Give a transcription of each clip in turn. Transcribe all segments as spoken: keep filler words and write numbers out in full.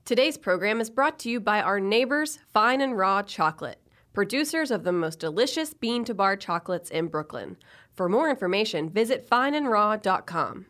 Today's program is brought to you by our neighbors, Fine and Raw Chocolate, producers of the most delicious bean-to-bar chocolates in Brooklyn. For more information, visit fine and raw dot com.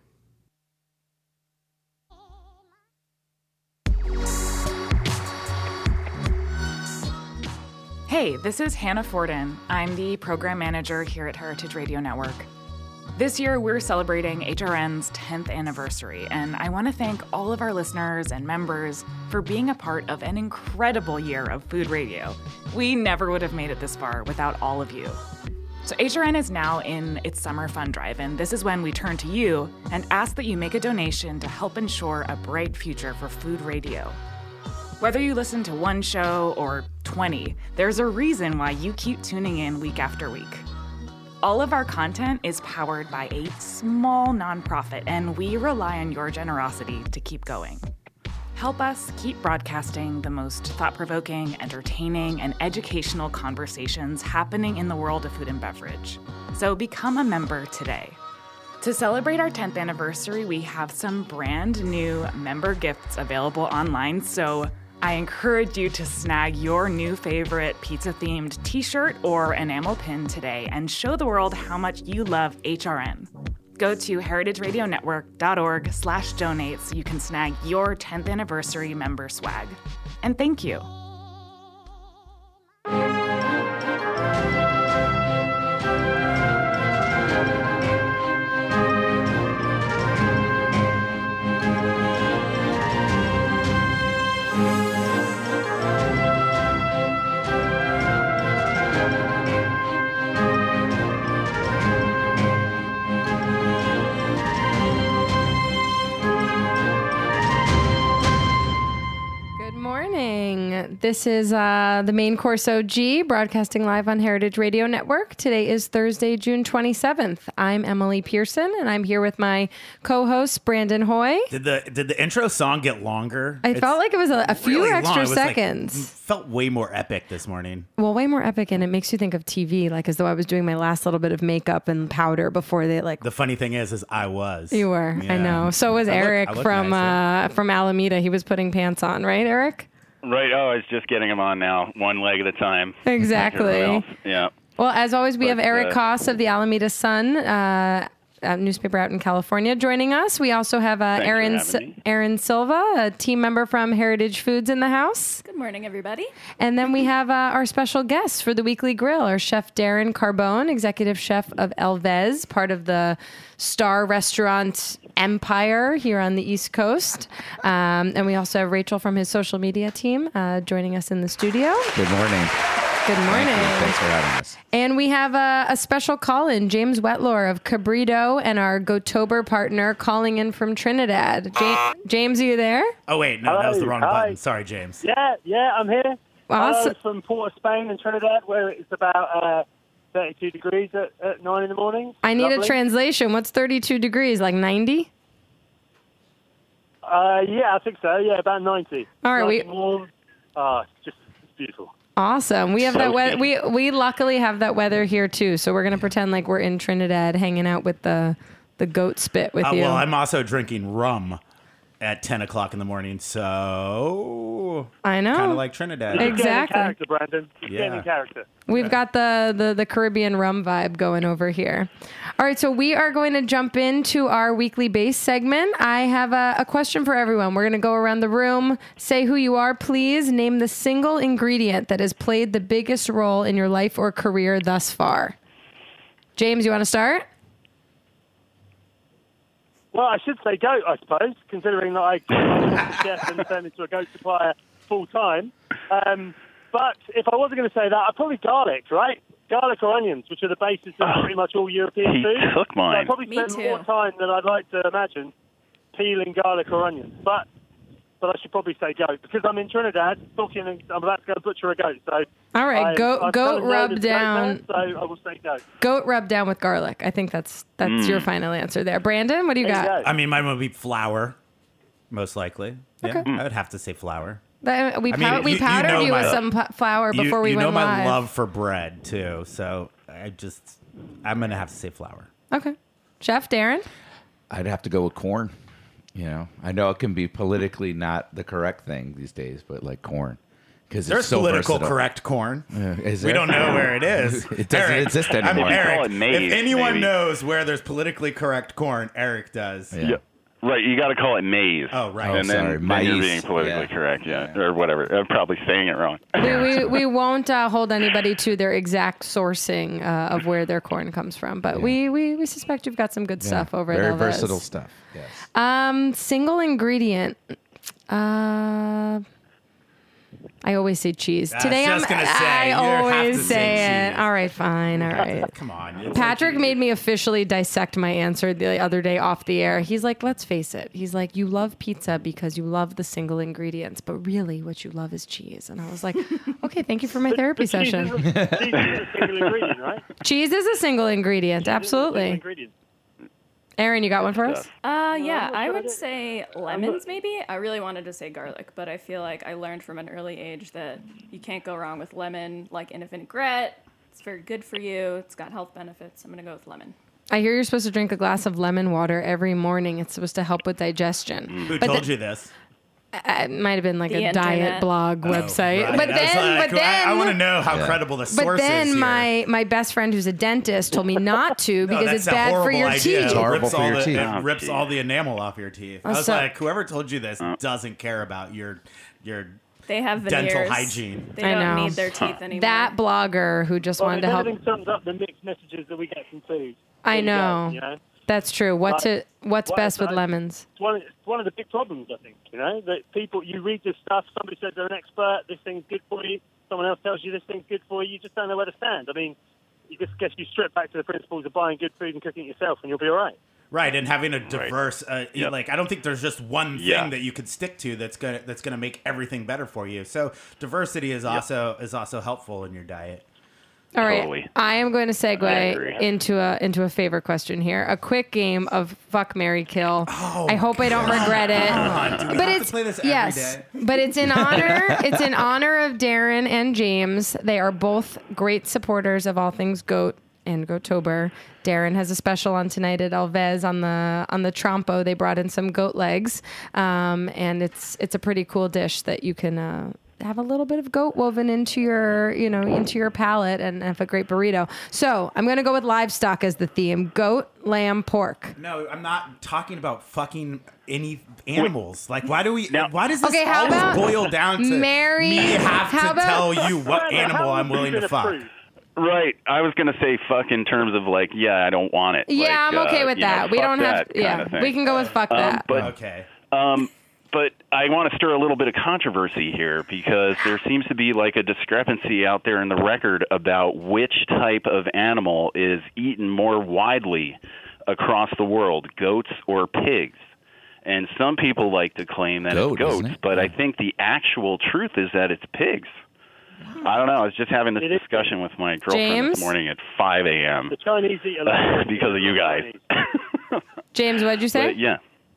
Hey, this is Hannah Forden. I'm the program manager here at Heritage Radio Network. This year, we're celebrating H R N's tenth anniversary, and I want to thank all of our listeners and members for being a part of an incredible year of food radio. We never would have made it this far without all of you. So H R N is now in its summer fund drive, and this is when we turn to you and ask that you make a donation to help ensure a bright future for food radio. Whether you listen to one show or twenty, there's a reason why you keep tuning in week after week. All of our content is powered by a small nonprofit, and we rely on your generosity to keep going. Help us keep broadcasting the most thought-provoking, entertaining, and educational conversations happening in the world of food and beverage. So become a member today. To celebrate our tenth anniversary, we have some brand new member gifts available online, so I encourage you to snag your new favorite pizza-themed t-shirt or enamel pin today and show the world how much you love H R N. Go to heritageradionetwork.org slash donate so you can snag your tenth anniversary member swag. And thank you. This is uh, the Main Course O G, broadcasting live on Heritage Radio Network. Today is Thursday, June twenty-seventh. I'm Emily Pearson, and I'm here with my co-host, Brandon Hoy. Did the did the intro song get longer? I It's felt like it was a, a few really extra long. It was seconds. Like, felt way more epic this morning. Well, way more epic, and it makes you think of T V, like as though I was doing my last little bit of makeup and powder before they like. The funny thing is, is I was. You were, Yeah. I know. So was I look- Eric I look from nicer. uh, from Alameda. He was putting pants on, right, Eric? Right. Oh, I was just getting them on now, one leg at a time. Exactly. Everyone else. Yeah. Well, as always, we But, have Eric uh, Koss of the Alameda Sun, uh, a newspaper out in California, joining us. We also have uh, Thanks for Aaron having me. Aaron Silva, a team member from Heritage Foods in the house. Good morning, everybody. And then we have uh, our special guest for the Weekly Grill, our chef Darren Carbone, executive chef of Elvez, part of the Star Restaurant empire here on the East Coast. Um, and we also have Rachel from his social media team uh, joining us in the studio. Good morning. Good morning. Thank you. Thanks for having us. And we have a, a special call-in, James Wetlore of Cabrito and our Gotober partner calling in from Trinidad. Ja- James, are you there? Oh wait, no, that was the Hello, wrong hi. button. Sorry, James. Yeah, yeah, I'm here. Awesome. Hello from Port of Spain in Trinidad, where it's about uh, thirty-two degrees at, at nine in the morning. I need Lovely. a translation. What's thirty-two degrees? Like ninety? Uh, yeah, I think so. Yeah, about ninety. All right, Nice we- and warm. Uh, it's just it's beautiful. Awesome. We have that So weather. We we luckily have that weather here too. So we're gonna pretend like we're in Trinidad, hanging out with the the goat spit with Uh, you. well, I'm also drinking rum at ten o'clock in the morning, so I know. kind of like Trinidad. You're Exactly. getting in character, Brandon. You're getting Yeah. in character. We've got the, the, the Caribbean rum vibe going over here. All right, so we are going to jump into our weekly base segment. I have a, a question for everyone. We're going to go around the room, say who you are, please. Name the single ingredient that has played the biggest role in your life or career thus far. James, you want to start? Well, I should say goat, I suppose, considering that I was a chef and turned into a goat supplier full time. Um, but if I wasn't going to say that, I'd probably garlic, right? Garlic or onions, which are the basis of pretty much all European He food. took So I mine. probably Me spend too. more time than I'd like to imagine peeling garlic or onions. But but I should probably say goat because I'm in Trinidad talking and I'm about to go butcher a goat. So All right, I- goat- I'm goat kind of known rub as a goat down. man, so I will say goat. Goat rub down with garlic. I think that's that's your final answer there. Brandon, what do you There you got? go. I mean, mine would be flour, most likely. Yeah, Okay. I would have to say flour. That- We, I mean, pow- we you- you powdered know you my- with some pu- flour You, before we you went know my live. love for bread too, so I just I'm gonna have to say flour. Okay. Chef Darren? I'd have to go with corn. You know, I know it can be politically not the correct thing these days, but like corn. Because There's it's so political versatile. correct corn. Uh, is we there? don't know where it is. It doesn't Eric, exist I'm anymore. Eric, Call it maize, if anyone maybe. knows where there's politically correct corn, Eric does. Yeah. Yeah. Right, you got to call it maize. Oh, right. Oh, And then, sorry, then maize. you're being politically Yeah. correct, yeah. Yeah. Or whatever. I'm probably saying it wrong. We, we, we won't uh, hold anybody to their exact sourcing uh, of where their corn comes from, but we, we, we suspect you've got some good Yeah. stuff over Very at Elvez. versatile stuff. Yes. Um, single ingredient. Uh, I always say cheese. I was Today just I'm. gonna say, I you have always to say, say it. cheese. All right, fine. All right. Come on. It's Patrick like- made me officially dissect my answer the other day off the air. He's like, let's face it. He's like, you love pizza because you love the single ingredients, but really what you love is cheese. And I was like, okay, thank you for my therapy But cheese session. is a- cheese is a single ingredient, right? Cheese is a single ingredient. Cheese is a single Absolutely. ingredient. Aaron, you got one for us? Uh, yeah, I'm not I sure I would did. say lemons maybe. I really wanted to say garlic, but I feel like I learned from an early age that you can't go wrong with lemon, like in a vinaigrette. It's very good for you. It's got health benefits. I'm going to go with lemon. I hear you're supposed to drink a glass of lemon water every morning. It's supposed to help with digestion. Who But told the- you this? Uh, It might have been like The a diet internet. blog website. Oh, right. But I was then, like, but then, I, I want to know how credible the But source is then here. my my best friend who's a dentist told me not to No, because that's it's a bad for horrible your idea. teeth. It's horrible rips for all your the, teeth. It Oh, rips geez. all the enamel off your teeth. I was so- like, whoever told you this doesn't care about your your They have veneers. dental hygiene. They I don't know. need their teeth anymore. That blogger who just Well, wanted if to help. anything sums up the mixed messages that we get from food. I there you go, know. you know? That's true. What's Like, it? What's what- best with I- lemons? It's one, it's one of the big problems, I think, you know, that people, you read this stuff, somebody says they're an expert, this thing's good for you, someone else tells you this thing's good for you, you just don't know where to stand. I mean, you just guess you strip back to the principles of buying good food and cooking it yourself and you'll be all right. Right, and having a diverse, uh, Yep. like I don't think there's just one thing Yeah. that you could stick to that's gonna that's gonna make everything better for you. So diversity is also is also helpful in your diet. All right, Totally. I am going to I segue agree. into a into a favorite question here. A quick game of fuck, marry, kill. Oh, I hope I don't regret it. God, do we but have to it's play this every yes, day? but it's in honor. It's in honor of Darren and James. They are both great supporters of all things goat and Goatober. Darren has a special on tonight at Elvez on the on the Trompo. They brought in some goat legs, um, and it's it's a pretty cool dish that you can. Uh, have a little bit of goat woven into your, you know, into your palate and have a great burrito. So I'm going to go with livestock as the theme. Goat, lamb, pork. No, I'm not talking about fucking any animals. Like, why do we? Now- why does this Okay, how always about boil down to Mary- me have how to about- tell you what How animal have I'm you willing been to fuck? approved? Right. I was going to say fuck in terms of like, yeah, I don't want it. Yeah, Like, I'm okay uh, with you know, that. we fuck don't have, that kind yeah, of thing. we can go with fuck Um, that. but Okay. Um, but I want to stir a little bit of controversy here because there seems to be like a discrepancy out there in the record about which type of animal is eaten more widely across the world, goats or pigs. And some people like to claim that Goat, it's goats, isn't it? but I think the actual truth is that it's pigs. I don't know. I was just having this It is- discussion with my girlfriend James? this morning at five a.m. The Chinese eat a lot. because of you guys. James, what'd you say? But, yeah.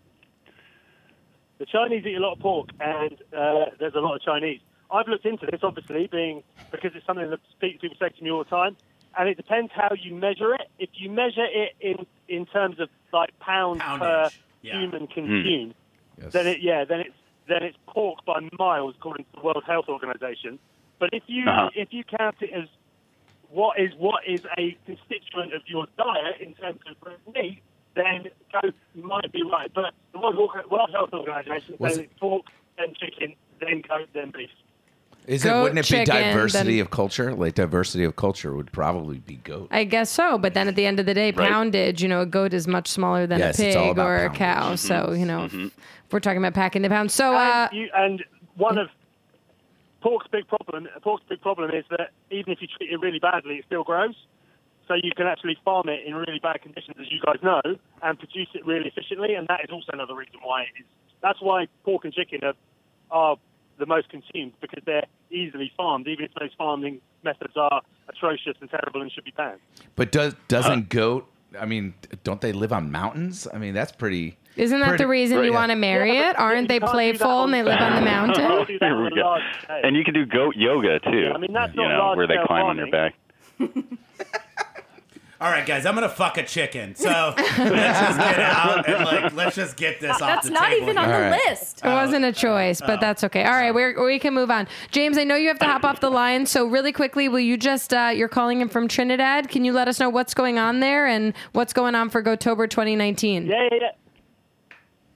The Chinese eat a lot of pork, and uh, there's a lot of Chinese. I've looked into this, obviously, being because it's something that people say to me all the time, and it depends how you measure it. If you measure it in in terms of like pounds per Poundage, yeah. human consumed, Yes. then it yeah, then it's then it's pork by miles according to the World Health Organization. But if you Uh-huh. if you count it as what is what is a constituent of your diet in terms of red meat, then goat might be right. But the World, World Health Organization Was says it- it's pork, then chicken, then goat, then beef. Is it, Goat, wouldn't it be chicken, diversity then- of culture? Like diversity of culture would probably be goat. I guess so, but then at the end of the day, Right. poundage, you know, a goat is much smaller than Yes, a it's all pig about or a poundage. cow. So, you know, if, if we're talking about packing the pounds. So, uh, and, you, and one of pork's big problem, pork's big problem is that even if you treat it really badly, it still grows. So you can actually farm it in really bad conditions, as you guys know, and produce it really efficiently. And that is also another reason why it is. That's why pork and chicken are, are the most consumed, because they're easily farmed, even if those farming methods are atrocious and terrible and should be banned. But does doesn't goat? I mean, don't they live on mountains? I mean, that's pretty. isn't that pretty- the reason you yeah. want to marry Yeah, it? but Aren't you they can't do that playful on- and they live on the You mountain? can't do that Here on we a go. large scale. And you can do goat yoga too. I mean, that's you not know, large where they scale climb on your farming. back. All right, guys, I'm gonna fuck a chicken. So let's just get out and like let's just get this off That's the not table. even on here. the right. list. It wasn't a choice, but that's okay. All right, we're, we can move on. James, I know you have to hop off the line, so really quickly, will you just, uh, you're calling in from Trinidad. Can you let us know what's going on there and what's going on for Gotober twenty nineteen? Yeah, yeah, yeah.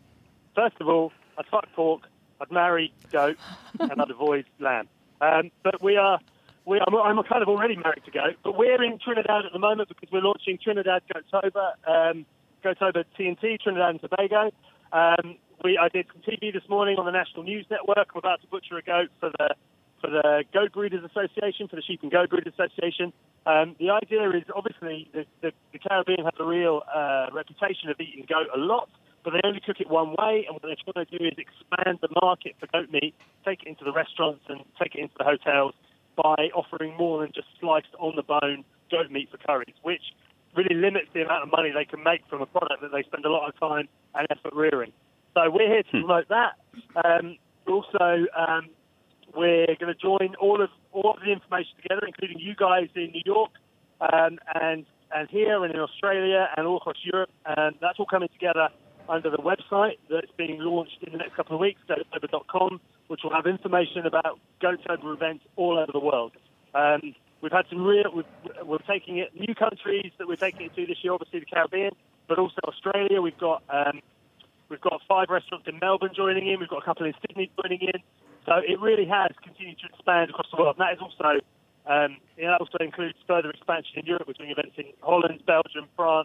First of all, I'd fuck pork, I'd marry goat, and I'd avoid lamb. Um, but we are, we are, I'm kind of already married to goat, but we're in Trinidad at the moment because we're launching Trinidad Gotober, um, Gotober T N T, Trinidad and Tobago. Um, we, I did some T V this morning on the National News Network. I'm about to butcher a goat for the for the Goat Breeders Association, for the Sheep and Goat Breeders Association. Um, the idea is obviously the, the, the Caribbean has a real uh, reputation of eating goat a lot, but they only cook it one way, and what they're trying to do is expand the market for goat meat, take it into the restaurants and take it into the hotels by offering more than just sliced on the bone goat meat for curries, which really limits the amount of money they can make from a product that they spend a lot of time and effort rearing. So we're here to promote that. Um, also, um, we're going to join all of all of the information together, including you guys in New York um, and and here and in Australia and all across Europe. And that's all coming together under the website that's being launched in the next couple of weeks, gotober dot com, which will have information about Gotober events all over the world. Um, we've had some real, we've, we're taking it, new countries that we're taking it to this year, obviously the Caribbean, but also Australia. We've got um, we've got five restaurants in Melbourne joining in. We've got a couple in Sydney joining in. So it really has continued to expand across the world. And that is also, um, you know, that also includes further expansion in Europe. We're doing events in Holland, Belgium, France.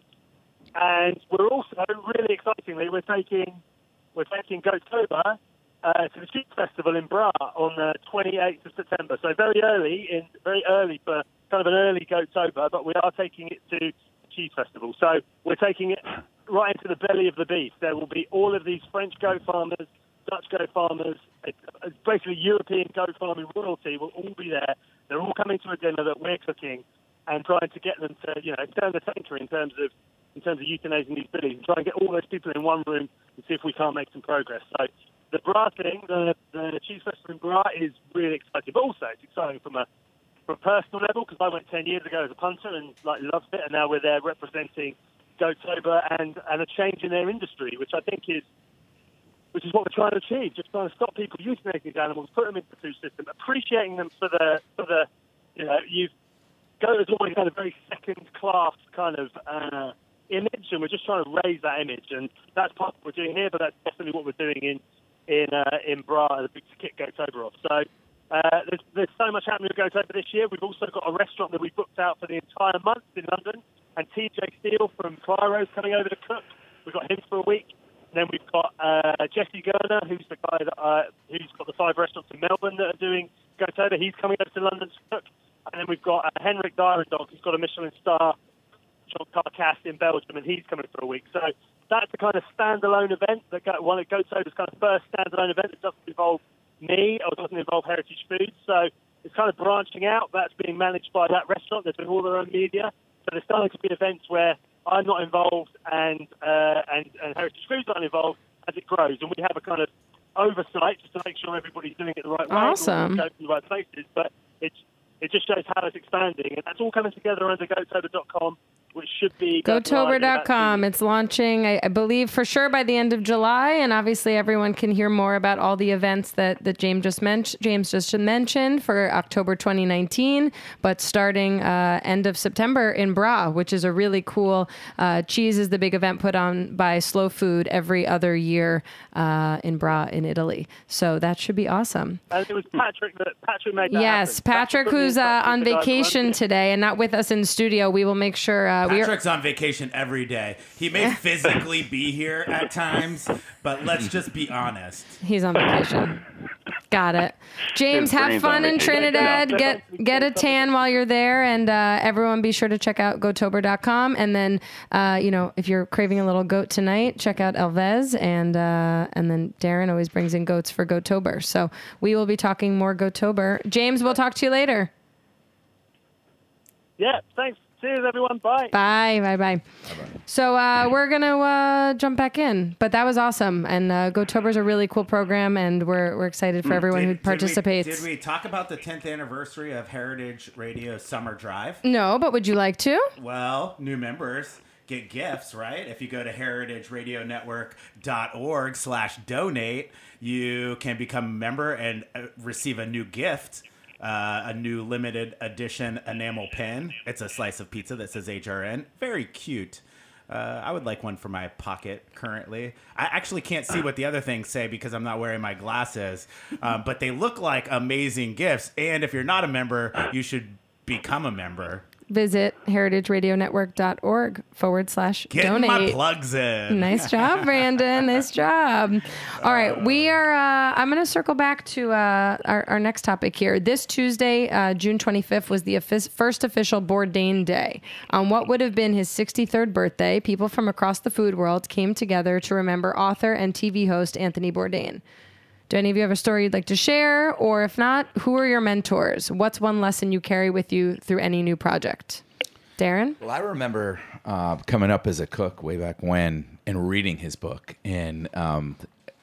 And we're also, really excitingly, we're taking we're taking Gotober uh, to the Sheep Festival in Bra on the twenty-eighth of September. So very early, in very early for kind of an early Gotober, but we are taking it to the Sheep Festival. So we're taking it right into the belly of the beast. There will be all of these French goat farmers, Dutch goat farmers, basically European goat farming royalty will all be there. They're all coming to a dinner that we're cooking and trying to get them to, you know, turn the tanker in terms of in terms of euthanizing these billies and try and get all those people in one room and see if we can't make some progress. So the Bra thing, the, the Cheese Festival in Bra is really exciting, but also it's exciting from a from a personal level because I went ten years ago as a punter and like loved it, and now we're there representing Gotober and and a change in their industry, which I think is which is what we're trying to achieve, just trying to stop people euthanizing these animals, put them into the food system, appreciating them for the for the you know you've goat has always had a very second class kind of uh, image, and we're just trying to raise that image, and that's part of what we're doing here, but that's definitely what we're doing in in uh, in Bra at the big to kick Gotober off. So uh, there's there's so much happening with Gotober this year. We've also got a restaurant that we booked out for the entire month in London, and T J Steele from Clyro's coming over to cook. We've got him for a week. And then we've got uh, Jesse Gerner, who's the guy that uh, who's got the five restaurants in Melbourne that are doing Gotober. He's coming over to London to cook. And then we've got uh, Henrik Dyrendog, who's got a Michelin star, John Carcasse in Belgium, and he's coming for a week. So that's a kind of standalone event that got one of Gotober's kind of first standalone event that doesn't involve me or doesn't involve Heritage Foods. So it's kind of branching out. That's being managed by that restaurant. They're doing all their own media. So there's starting to be events where I'm not involved and, uh, and and Heritage Foods aren't involved as it grows. And we have a kind of oversight just to make sure everybody's doing it the right way. Awesome. Going to the right places. But it's, it just shows how it's expanding. And that's all coming together under gotober dot com, which should be... Gotober dot com. It's launching, I, I believe, for sure by the end of July. And obviously everyone can hear more about all the events that, that James just mentioned James just mentioned for October twenty nineteen, but starting uh, end of September in Bra, which is a really cool... Uh, cheese is the big event put on by Slow Food every other year uh, in Bra in Italy. So that should be awesome. And it was Patrick that Patrick made that Yes, happen. Patrick, who's uh, on vacation today and not with us in studio. We will make sure... Uh, Patrick's on vacation every day. He may physically be here at times, but let's just be honest. He's on vacation. Got it. James, His have brain's fun on in vacation. Trinidad. Yeah. Get get a tan while you're there, and uh, everyone be sure to check out gotober dot com. And then, uh, you know, if you're craving a little goat tonight, check out Elvez, and uh, and then Darren always brings in goats for Gotober. So we will be talking more Gotober. James, we'll talk to you later. Yeah, thanks. Cheers, everyone. Bye. Bye, bye, bye. So uh, we're gonna uh, jump back in, but that was awesome. And uh, Go-Tober's a really cool program, and we're we're excited for everyone Did- who did we- participates. Did we, talk about the tenth anniversary of Heritage Radio Summer Drive? No, but would you like to? Well, new members get gifts, right? If you go to heritageradionetwork.org slash donate, you can become a member and uh, receive a new gift. Uh, a new limited edition enamel pen. It's a slice of pizza that says H R N. Very cute. Uh, I would like one for my pocket currently. I actually can't see what the other things say because I'm not wearing my glasses, um, but they look like amazing gifts. And if you're not a member, you should become a member. Visit heritageradionetwork.org forward slash Getting donate. my plugs in. Nice job, Brandon. Nice job. All right. We are, uh, I'm going to circle back to uh, our, our next topic here. This Tuesday, uh, June twenty-fifth, was the offic- first official Bourdain Day. On what would have been his sixty-third birthday, people from across the food world came together to remember author and T V host Anthony Bourdain. Do any of you have a story you'd like to share? Or if not, who are your mentors? What's one lesson you carry with you through any new project? Darren? Well, I remember uh, coming up as a cook way back when and reading his book. And um,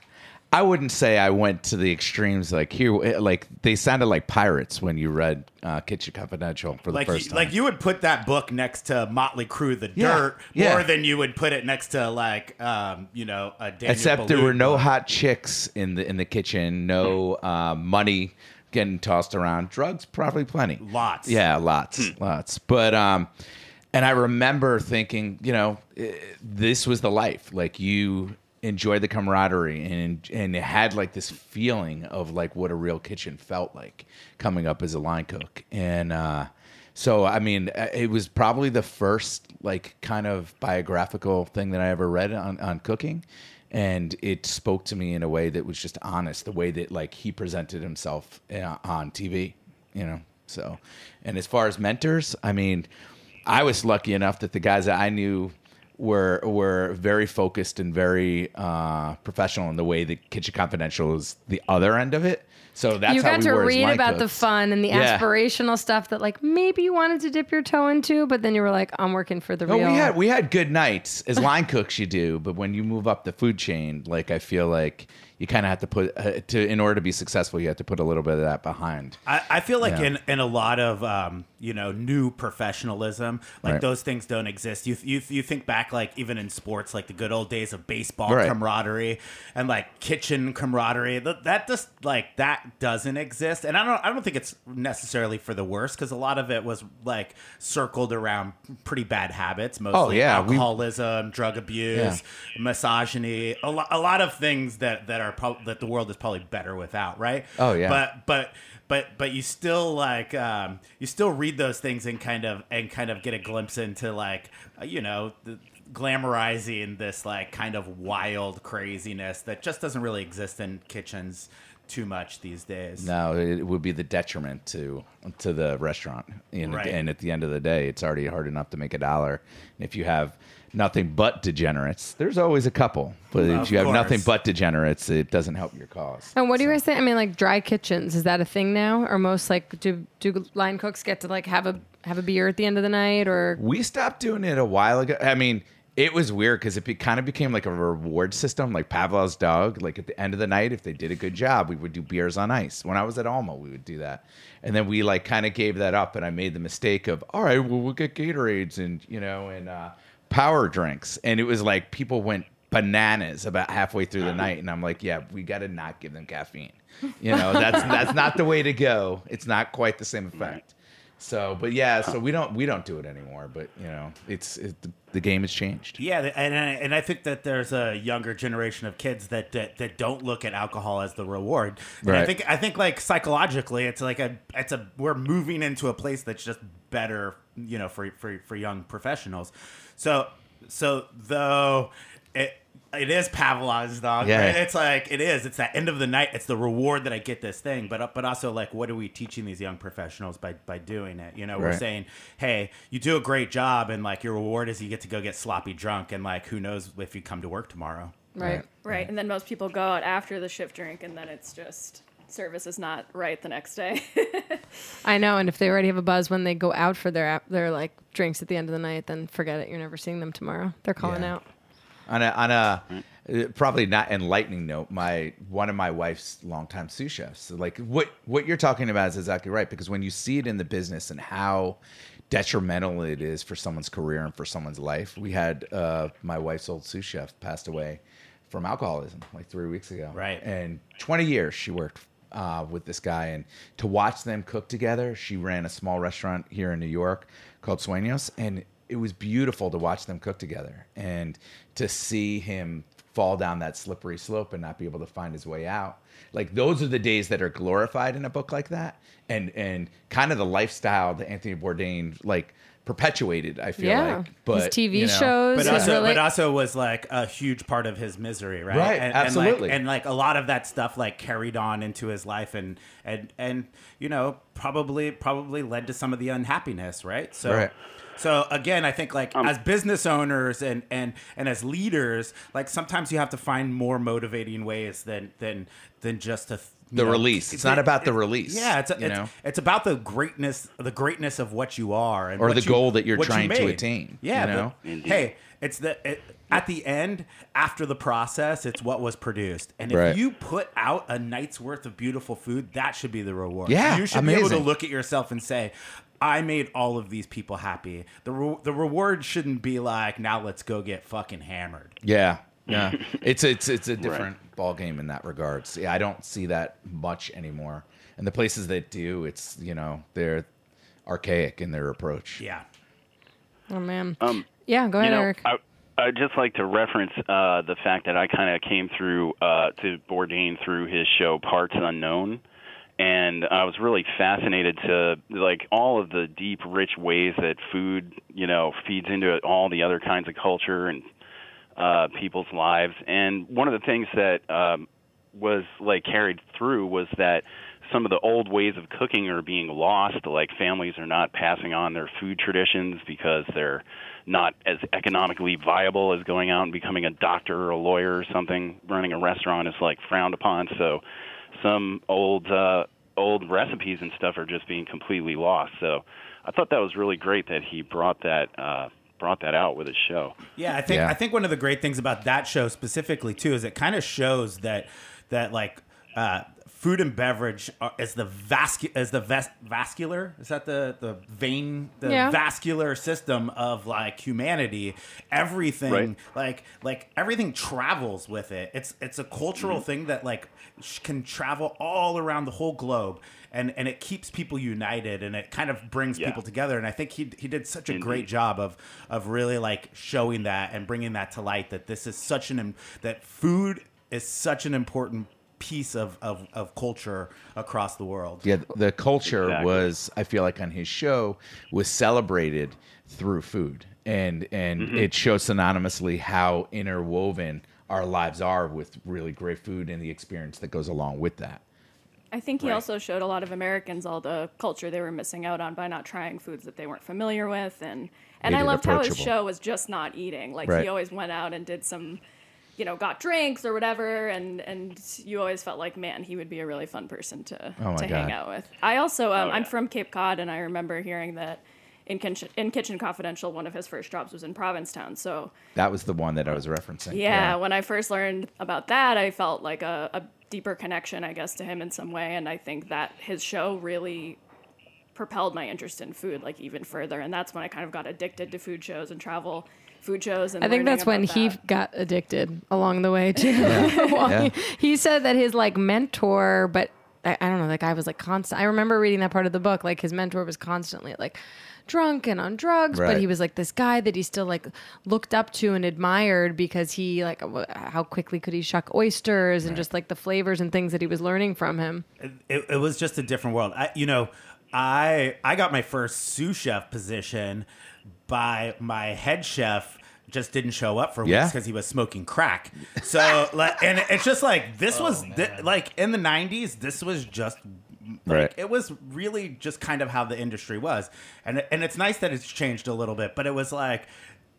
I wouldn't say I went to the extremes like here. Like they sounded like pirates when you read uh, Kitchen Confidential for the Like first you, time. like you would put that book next to Motley Crue, The Yeah, Dirt, yeah. more than you would put it next to like, um, you know, a Daniel Except there Boulud were no book. hot chicks in the in the kitchen, no uh, money getting tossed around, drugs probably plenty, Lots. yeah, lots, lots. But um, and I remember thinking, you know, eh, this was the life. Like you enjoyed the camaraderie and and it had like this feeling of like what a real kitchen felt like coming up as a line cook. And uh, so, I mean, it was probably the first like kind of biographical thing that I ever read on, on cooking. And it spoke to me in a way that was just honest, the way that like he presented himself uh, on T V, you know? So, and as far as mentors, I mean, I was lucky enough that the guys that I knew were were very focused and very uh, professional in the way that Kitchen Confidential is the other end of it. So that's You how got we to were as read line about the cooks. fun and the Yeah. aspirational stuff that like maybe you wanted to dip your toe into, but then you were like, I'm working for the No, real. we had we had good nights as line cooks. You do, but when you move up the food chain, like I feel like you kind of have to put uh, to in order to be successful, you have to put a little bit of that behind. I, I feel like Yeah. in, in a lot of um, you know new professionalism, like Right. those things don't exist. You you you think back like even in sports, like the good old days of baseball Right. camaraderie and like kitchen camaraderie. That, that just like that doesn't exist, and I don't I don't think it's necessarily for the worse because a lot of it was like circled around pretty bad habits, mostly Oh, yeah, we- alcoholism, drug abuse, misogyny, a, lo- a lot of things that that are prob- that the world is probably better without, right? Oh, yeah. But but but but you still like um, you still read those things and kind of and kind of get a glimpse into like uh, you know the, glamorizing this like kind of wild craziness that just doesn't really exist in kitchens too much these days. No, it would be the detriment to to the restaurant. And, Right. and at the end of the day, it's already hard enough to make a dollar. And if you have nothing but degenerates, there's always a couple. But Of if you have course. nothing but degenerates, it doesn't help your cause. And what do you guys think? I mean, like dry kitchens, is that a thing now? Or most like do do line cooks get to like have a have a beer at the end of the night or We stopped doing it a while ago. I mean, it was weird because it be, kind of became like a reward system, like Pavlov's dog. Like at the end of the night, if they did a good job, we would do beers on ice. When I was at Alma, we would do that. And then we like kind of gave that up, and I made the mistake of, all right, well, we'll get Gatorades and, you know, and uh, power drinks. And it was like people went bananas about halfway through the night. And I'm like, yeah, we got to not give them caffeine. You know, that's that's not the way to go. It's not quite the same effect. So, but yeah, so we don't we don't do it anymore. But you know, it's it, the, the game has changed. Yeah, and I, and I think that there's a younger generation of kids that that, that don't look at alcohol as the reward. And I Right. think I think like psychologically, it's like a it's a we're moving into a place that's just better, you know, for for for young professionals. So so though it. It is Pavlov's dog. Yeah. Right? It's like it is. It's that end of the night. It's the reward that I get this thing. But but also like, what are we teaching these young professionals by by doing it? You know, we're Right. saying, hey, you do a great job, and like your reward is you get to go get sloppy drunk, and like who knows if you come to work tomorrow. right? Right. And then most people go out after the shift drink, and then it's just service is not right the next day. I know, and if they already have a buzz when they go out for their their like drinks at the end of the night, then forget it. You're never seeing them tomorrow. They're calling Yeah. out. On a on a uh, probably not enlightening note, my one of my wife's longtime sous chefs. So like what what you're talking about is exactly right, because when you see it in the business and how detrimental it is for someone's career and for someone's life. We had uh, my wife's old sous chef passed away from alcoholism like three weeks ago. Right. And twenty years she worked uh, with this guy, and to watch them cook together. She ran a small restaurant here in New York called Sueños, and it was beautiful to watch them cook together and to see him fall down that slippery slope and not be able to find his way out. Like, those are the days that are glorified in a book like that, and and kind of the lifestyle that Anthony Bourdain like perpetuated, I feel Yeah. like. But His T V you know, shows. But his also, rela- but also was like a huge part of his misery, right? Right, and, absolutely. And like, and like a lot of that stuff like carried on into his life, and and and you know probably probably led to some of the unhappiness, right? So. Right. So again, I think like Um, as business owners and, and, and as leaders, like sometimes you have to find more motivating ways than than than just to you The know, release. It's not about the it- release, Yeah, it's a, you it's, know? it's about the greatness the greatness of what you are and Or what the you- goal that you're what you trying to made. attain, Yeah, you but, know? Indeed. hey, it's the it, at the end, after the process, it's what was produced. And if Right. you put out a night's worth of beautiful food, that should be the reward. Yeah, you should be able to amazing. look at yourself and say, I made all of these people happy. The re- the reward shouldn't be like, now let's go get fucking hammered. Yeah, yeah. it's it's it's a different ball game in that regards. Yeah, I don't see that much anymore. And the places that do, it's you know they're archaic in their approach. Yeah. oh man. Um, yeah, go you ahead, know, Eric. I, I'd just like to reference uh, the fact that I kind of came through uh, to Bourdain through his show Parts Unknown. And I was really fascinated to like all of the deep, rich ways that food, you know, feeds into all the other kinds of culture and uh, people's lives. And one of the things that um, was like carried through was that some of the old ways of cooking are being lost. Like families are not passing on their food traditions because they're not as economically viable as going out and becoming a doctor or a lawyer or something. Running a restaurant is like frowned upon. So some old uh, old recipes and stuff are just being completely lost. So I thought that was really great that he brought that uh, brought that out with his show. Yeah, I think Yeah. I think one of the great things about that show specifically too is it kind of shows that that like uh, food and beverage are, is the vascu- is the ves- vascular is that the the vein the Yeah. vascular system of like humanity. Everything Right. like like everything travels with it. It's it's a cultural Mm-hmm. thing that like sh- can travel all around the whole globe. And, and it keeps people united, and it kind of brings Yeah. people together. And I think he he did such a Indeed. great job of of really like showing that and bringing that to light, that this is such an im- that food is such an important piece of, of, of culture across the world. Yeah, the culture Exactly. was, I feel like on his show, was celebrated through food. And and Mm-hmm. it shows synonymously how interwoven our lives are with really great food and the experience that goes along with that. I think he Right. also showed a lot of Americans all the culture they were missing out on by not trying foods that they weren't familiar with, and and Made I it loved how his approachable. show was just not eating. Like Right. he always went out and did some, you know, got drinks or whatever, and and you always felt like, man, he would be a really fun person to Oh my to hang God. out with. I also um, Oh, I'm yeah. from Cape Cod, and I remember hearing that. In Kitchen, in Kitchen Confidential, one of his first jobs was in Provincetown. So That was the one that I was referencing. yeah, when I first learned about that, I felt like a, a deeper connection, I guess, to him in some way. And I think that his show really propelled my interest in food, like, even further. And that's when I kind of got addicted to food shows and travel food shows. And I think learning that's when about he that. got addicted along the way too. Well, Yeah. he, he said that his like mentor, but I, I don't know, that guy was like constant. I remember reading that part of the book. Like his mentor was constantly like drunk and on drugs, but Right. he was like this guy that he still like looked up to and admired because he like w- how quickly could he shuck oysters and just like the flavors and things that he was learning from him. It, it was just a different world. I, you know, I I got my first sous chef position by my head chef just didn't show up for Yeah. weeks because he was smoking crack. So like, and it's just like this Oh, was thi- like in the nineties. This was just. Like, Right. it was really just kind of how the industry was, and and it's nice that it's changed a little bit. But it was like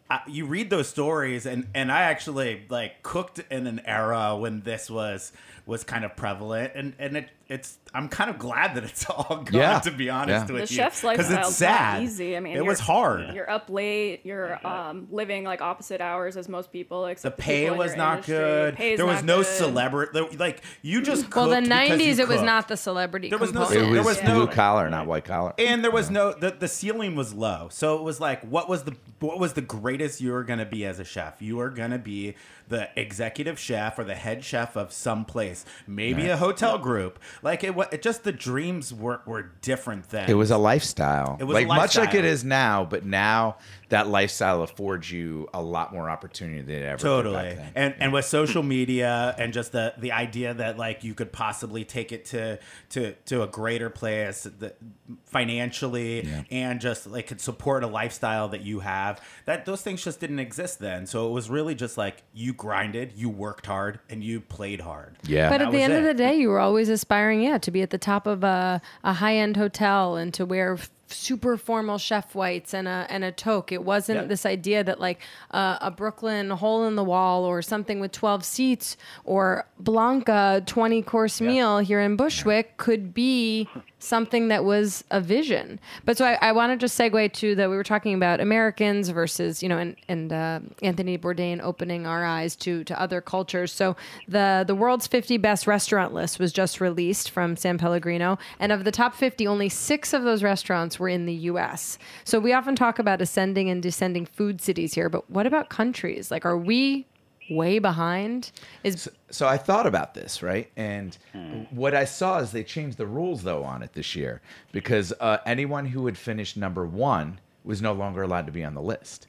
I, you read those stories, and, and I actually like cooked in an era when this was was kind of prevalent, and and it it's I'm kind of glad that it's all gone. Yeah. To be honest Yeah. with The you, chef's because lifestyle's it's sad. not easy. I mean, it you're- was hard. You're up late. You're um, living like opposite hours as most people. The Except the pay people in was your not industry. good. Pay's There was not no good. celebrity. Like you just Well, the cooked because nineties, you it was cooked. not the celebrity There was no- component. It There was was no- blue collar, not white collar. And there was no the, the ceiling was low, so it was like, what was the what was the greatest you were gonna be as a chef? You were gonna be the executive chef or the head chef of some place, maybe a hotel group. Like it, wa- it just the dreams were were different then. It was a lifestyle. It was a like much like lifestyle. it is now, but now that lifestyle affords you a lot more opportunity than it ever did Totally, back then. and and with social media and just the the idea that like you could possibly take it to to to a greater place that financially Yeah. and just like could support a lifestyle that you have, that those things just didn't exist then. So it was really just like you grinded, you worked hard, and you played hard. Yeah. But That at the was end of it. the day, you were always aspiring, yeah, to be at the top of a, a high end hotel and to wear f- super formal chef whites and a and a toque. It wasn't Yep. this idea that like uh, a Brooklyn hole in the wall or something with twelve seats or Blanca twenty course meal here in Bushwick could be something that was a vision. But so I, I want to just segue to that we were talking about Americans versus, you know, and, and uh, Anthony Bourdain opening our eyes to to other cultures. So the the world's fifty best restaurant list was just released from San Pellegrino. And of the top fifty, only six of those restaurants were in the U S. So we often talk about ascending and descending food cities here, but what about countries? Like, are we way behind? Is So I thought about this, right? And what I saw is they changed the rules, though, on it this year because uh, anyone who had finished number one was no longer allowed to be on the list.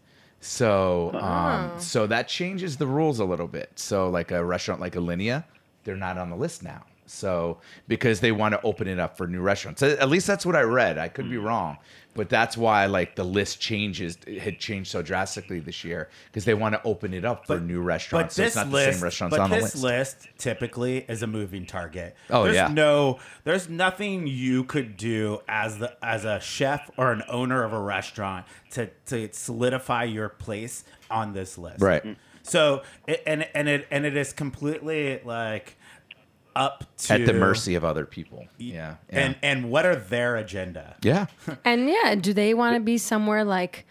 So, um, so that changes the rules a little bit. So, like a restaurant like Alinea, they're not on the list now. So, because they want to open it up for new restaurants. At least that's what I read. I could be wrong, but that's why like the list changes it had changed so drastically this year because they want to open it up for new But restaurants. So this it's not list, the same restaurants but on the this list. list typically is a moving target. Oh, there's yeah. no, there's nothing you could do as the as a chef or an owner of a restaurant to to solidify your place on this list. Right. So it, and and it and it is completely like up to At the mercy of other people. Yeah. yeah. And and what are their agenda? yeah. And yeah, do they want to be somewhere like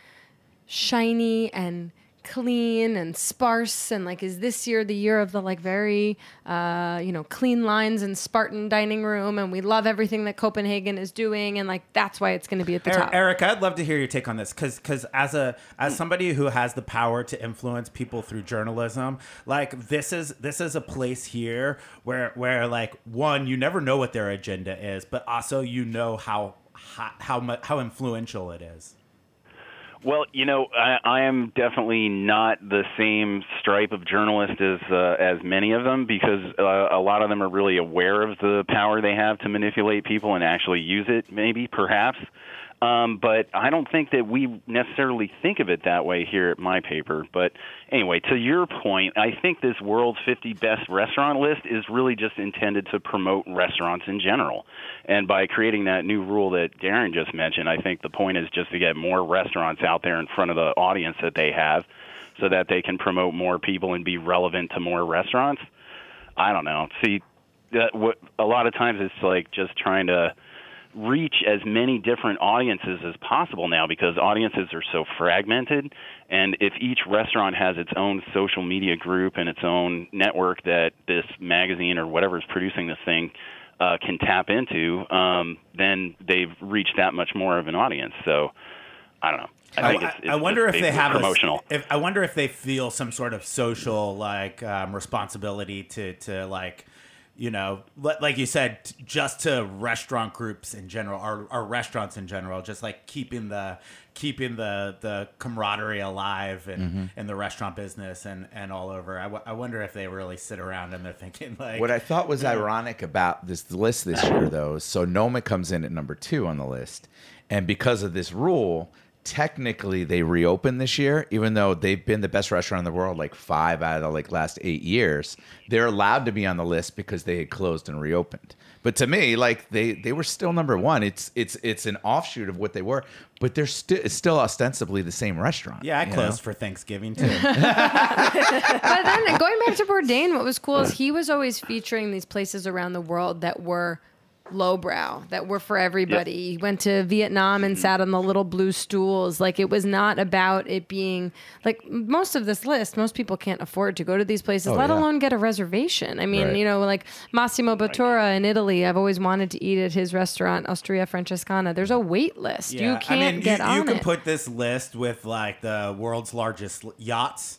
shiny and clean and sparse? And like, is this year the year of the like very, uh, you know, clean lines and Spartan dining room? And we love everything that Copenhagen is doing. And like, that's why it's going to be at the Eric, top. Eric, I'd love to hear your take on this because because as a as somebody who has the power to influence people through journalism, like this is this is a place here where where like one, you never know what their agenda is, but also you know how how how, mu- how influential it is. Well, you know, I, I am definitely not the same stripe of journalist as uh, as many of them because uh, a lot of them are really aware of the power they have to manipulate people and actually use it, maybe, perhaps. Um, but I don't think that we necessarily think of it that way here at my paper. But anyway, to your point, I think this world's fifty best restaurant list is really just intended to promote restaurants in general. And by creating that new rule that Darren just mentioned, I think the point is just to get more restaurants out there in front of the audience that they have so that they can promote more people and be relevant to more restaurants. I don't know. See, that, what, a lot of times it's like just trying to reach as many different audiences as possible now because audiences are so fragmented. And if each restaurant has its own social media group and its own network that this magazine or whatever is producing this thing uh, can tap into, um, then they've reached that much more of an audience. So I don't know. I think I, it's, it's I wonder just if they basically have promotional. A, if I wonder if they feel some sort of social like um, responsibility to to like you know li- like you said t- just to restaurant groups in general or, or restaurants in general, just like keeping the keeping the the camaraderie alive in, Mm-hmm. in the restaurant business and, and all over. I, w- I wonder if they really sit around and they're thinking like What I thought was ironic about this list this year, though, is so Noma comes in at number two on the list, and because of this rule, technically they reopened this year, even though they've been the best restaurant in the world like five out of the like last eight years. They're allowed to be on the list because they had closed and reopened. But to me, like they, they were still number one. It's it's it's an offshoot of what they were, but they're still it's still ostensibly the same restaurant. Yeah, I you closed know? for Thanksgiving too. But then going back to Bourdain, what was cool is he was always featuring these places around the world that were lowbrow, that were for everybody. Yep. He went to Vietnam and sat on the little blue stools. Like it was not about it being like most of this list. Most people can't afford to go to these places, Oh, let yeah. alone get a reservation. I mean, Right. you know, like Massimo Bottura in Italy. I've always wanted to eat at his restaurant, Osteria Francescana. There's a wait list. You can't I mean, get you, on you can it. put this list with like the world's largest l- yachts.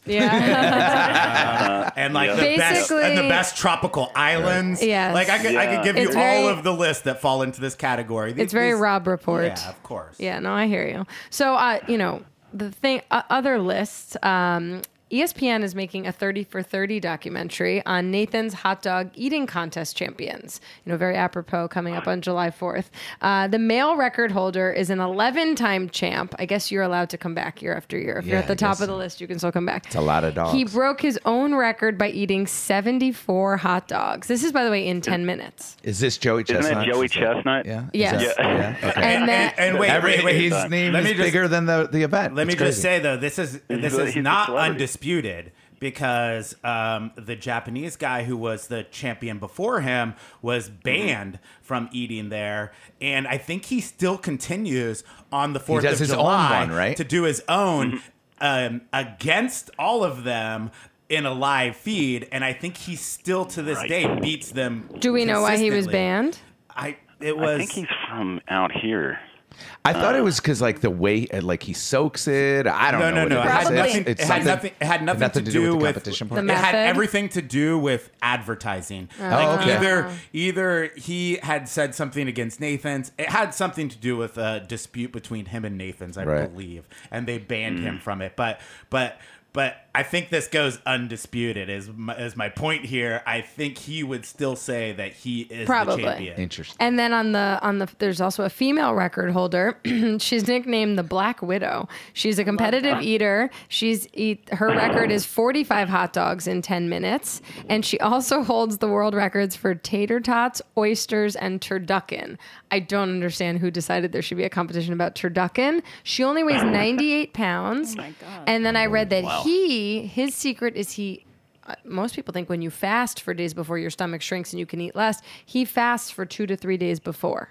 yeah. Uh, and like Yeah. the best and the Basically- best tropical islands. Yes. Like I could, I Yeah. could give you It's all very- of the lists that fall into this category. These- It's very these- Rob Report. Yeah, of course. Yeah, no, I hear you. So, uh, you know, the thing, uh, other lists, um, E S P N is making a thirty for thirty documentary on Nathan's hot dog eating contest champions. You know, very apropos coming up on July fourth. Uh, the male record holder is an eleven-time champ. I guess you're allowed to come back year after year. If you're Yeah, at the I top guess of the so. list, you can still come back. It's a lot of dogs. He broke his own record by eating seventy-four hot dogs. This is, by the way, in ten minutes. Is this Joey Isn't Chestnut? that Joey Is that- Chestnut? Yeah. Is Yes. that- yeah. Okay. And And, that- and wait, Every, wait, wait. his name Let is me just- bigger than the, the event. Let me It's just crazy. say though, this is this a- is he's a not celebrity. undisputed because um, the Japanese guy who was the champion before him was banned from eating there, and I think he still continues on the Fourth does of his own July one, right? to do his own um, against all of them in a live feed, and I think he still to this Right. day beats them. Do we know why he was consistently. banned? I it was. I think he's from out here. I thought it was because like the way, uh, like he soaks it. I don't No, know. no, what no. It had, Probably. nothing, it, had something- nothing, it had nothing to do the with competition The part. It had method? everything to do with advertising. Oh, like okay. either either he had said something against Nathan's. It had something to do with a dispute between him and Nathan's, I Right. believe, and they banned him from it. But but but I think this goes undisputed. Is my, is my point here? I think he would still say that he is Probably. the champion. Interesting. And then on the on the there's also a female record holder. She's nicknamed the Black Widow. She's a competitive eater. She's eat her record is forty-five hot dogs in ten minutes, and she also holds the world records for tater tots, oysters, and turducken. I don't understand who decided there should be a competition about turducken. She only weighs ninety-eight pounds. Oh my God. And then I read that Wow. he his secret is he uh, most people think when you fast for days before your stomach shrinks and you can eat less. He fasts for two to three days before.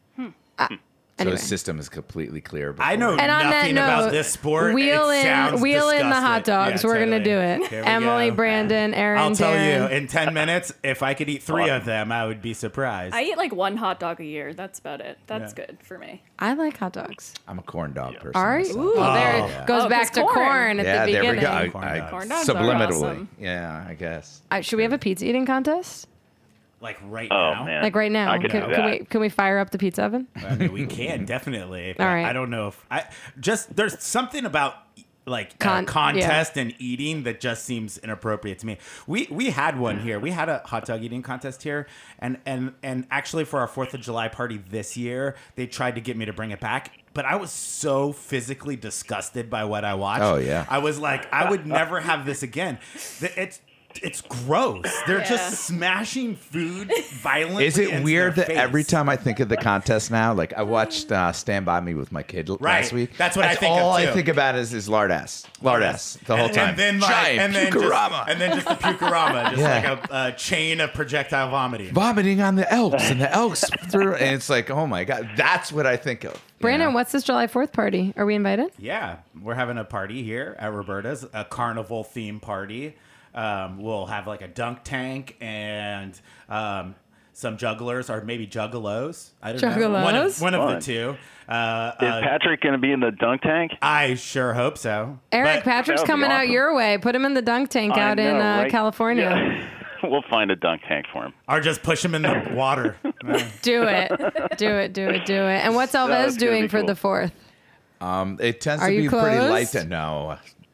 Uh, So anyway. his system is completely clear. I know And on that nothing note, about this sport. wheel It in, sounds wheel in the hot disgusting. dogs. Yeah, We're gonna totally. do it. Here we Emily, go. Brandon, Aaron, I'll tell Darren. you, in ten minutes, if I could eat three of them, I would be surprised. I eat like one hot dog a year. That's about it. That's Yeah. good for me. I like hot dogs. I'm a corn dog person. All right. myself. Ooh, there it goes Oh, back 'cause to corn, corn. at Yeah, the there we beginning. go. I, Corn I, dogs. Corn dogs are subliminally. awesome. Yeah, I guess. Uh, should we have a pizza eating contest? like right Oh now. man, Like right now? I could can, do can that. we can we fire up the pizza oven? I mean, we can definitely. But All right. I don't know if I just there's something about like Con- a contest and eating that just seems inappropriate to me. We we had one here. We had a hot dog eating contest here, and and and actually for our Fourth of July party this year, they tried to get me to bring it back. But I was so physically disgusted by what I watched. Oh, yeah. I was like, I would never have this again. The- It's it's gross. They're Yeah. just smashing food violently. Is it into weird their that every face. time I think of the contest now, like I watched uh, Stand By Me with my kid l- Right. last week. That's what I think of, all too. I think about is is lard ass, lard ass the whole and, time. And then like, Giant and then just, pukarama. and then just the pukarama, just Yeah. like a, a chain of projectile vomiting. vomiting on the elks and the elks through, and it's like, oh my god, that's what I think of. you Brandon, know? what's this July fourth party? Are we invited? Yeah, we're having a party here at Roberta's, a carnival theme party. Um, we'll have like a dunk tank and um, some jugglers or maybe juggalos. I don't know. One of, Juggalos? one of the Fun. two. Uh, Is uh, Patrick going to be in the dunk tank? I sure hope so. Eric, But- Patrick's that would be coming out awesome. your way. Put him in the dunk tank I out in know, uh, right? California. Yeah. We'll find a dunk tank for him. Or just push him in the water. Do it. Do it, do it, do it. And what's Elvez that's gonna doing be for cool. the fourth? Um, it tends Are to you be pretty closed? light. To, no,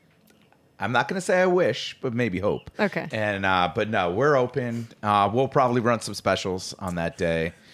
I'm not going to say I wish, but maybe hope. Okay. And uh, but no, we're open. Uh, we'll probably run some specials on that day.